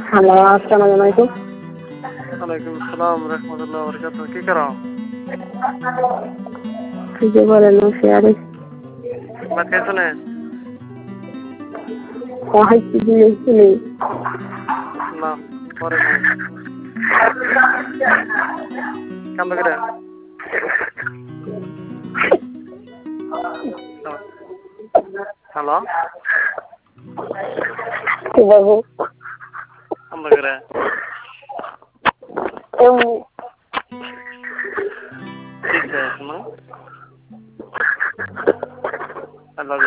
Hello, আসসালামু আলাইকুম। ওয়ালাইকুম আসসালাম রহমতুল্লাহ বরকাত। কি করো? কিছু বলেন না, শেয়ারে ভাত খাইছো না? খাইছি দিয়েছি নেই। না, পরে খাই। কান্দ করে হ্যালো, কি বলবো? কান্দ করে এমনি ঠিক আছে না? I love you.